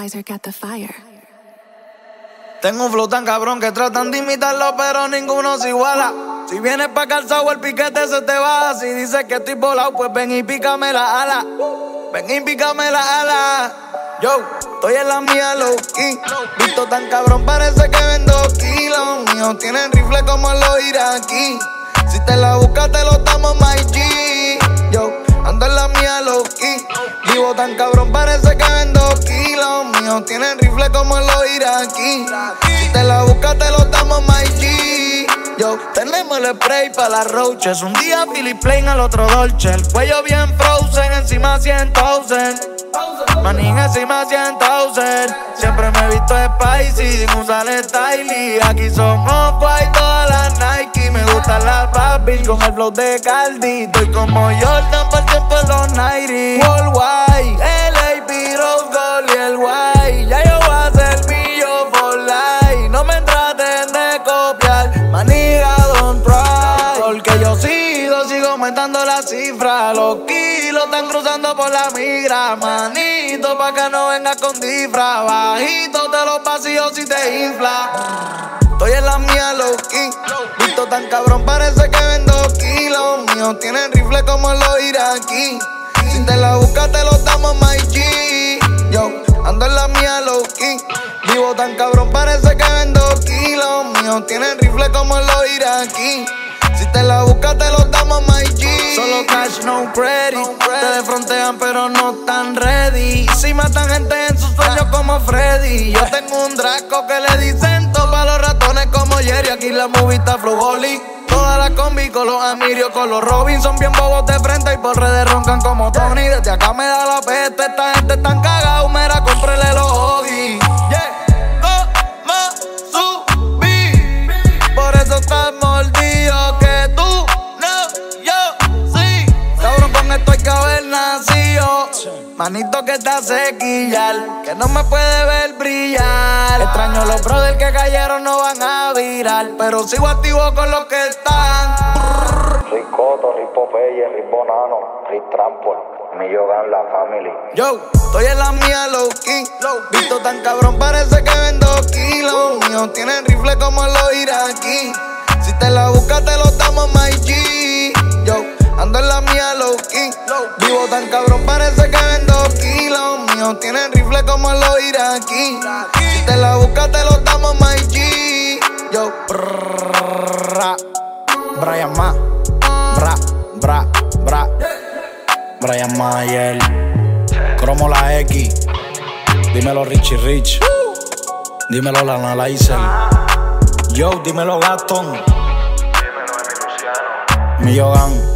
Synthesizer got the fire. Tengo un flow tan cabrón que tratan de imitarlo, pero ninguno se iguala. Si vienes pa' calzado, el piquete se te baja. Si dices que estoy volado, pues ven y pícame la ala. Ven y pícame la ala. Yo, estoy en la mía, low key. Visto tan cabrón, parece que vendo kilos. Míos tienen rifle como los iraquí. Si te la buscas, te lo damos, my G. Yo, ando en la mía, low key. Vivo tan cabrón, parece que vendo kilos. Míos tienen rifle como los iraquí. Si te la buscas, te lo damos, my G. Yo, tenemos el spray pa' las roaches. Un día Philip Plain, al otro Dolce. El cuello bien frozen, encima 100,000. Manín encima 100,000. Siempre me he visto spicy, sin usar style. Aquí somos white, todas las Nike. Me gustan las bad bitch con el flow de Caldi. Estoy como Jordan por tiempo en los 90. Worldwide, LAP, Rose Gold y el White. Ya yo voy a ser mío for life. No me traten de copiar, maniga, don't try. Porque yo sigo aumentando la cifra. Los kilos están cruzando por la migra. Manito, pa' que no vengas con disfraz. Bajito de los vacíos si te infla. Estoy en la mía, low key. Visto tan cabrón, parece que vendo kilos. Míos tienen rifle como los iraquí. Si te la buscas, te lo damos, my G. Yo, ando en la mía, low key. Vivo tan cabrón, parece que vendo kilos. Míos tienen rifle como los iraquí. Si te la buscas, te lo damos, my G. Solo cash, no credit. Te defrontean, pero no tan ready. Si matan gente en sus sueños como Freddy. Yo tengo un Draco que le dicen todo pa' los ratones como Jerry. Aquí la movie está flow holy. Todas las combi con los Amirios, con los Robin. Son bien bobos de frente y por redes roncan como Tony. Desde acá me da la peste, esta gente tan cagada. Mira, cómprele los Hoggy. Yeah, como subí. Por eso estás mordido que tú, no, yo, sí. Cabrón, con esto hay que haber nacido. Manito que te hace quillar, que no me puede ver brillar. Extraño los brothers que cayeron, no van a virar, pero sigo activo con los que están. Rick Cotto, Rick Popeye, Rick Bonano, Rick Trampol, Millogan, la family. Yo, estoy en la mía, low key. Visto tan cabrón, parece que vendo kilos. Míos tienen rifle como los iraquí. Si te la buscas, te lo damos, my G. Yo, ando en la mía, low key. Vivo tan cabrón, parece que vendo kilos. Míos tienen rifle como los iraquí. Si te la buscas, te lo damos, my G. Yo, Brian Ma, Brian Mayer, Cromo la X. Dímelo Richie Rich. Dímelo la Analyzer. Yo, dímelo Gaston. Dímelo Emi Luciano. Millogan.